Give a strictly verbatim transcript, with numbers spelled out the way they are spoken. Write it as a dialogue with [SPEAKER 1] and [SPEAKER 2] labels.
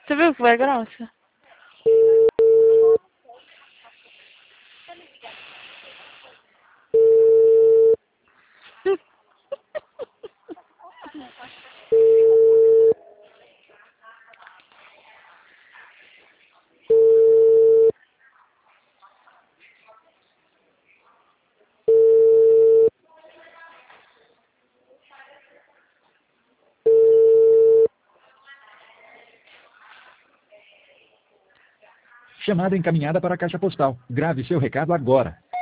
[SPEAKER 1] Você viu que vai grossa?
[SPEAKER 2] Chamada encaminhada para a caixa postal. Grave seu recado agora.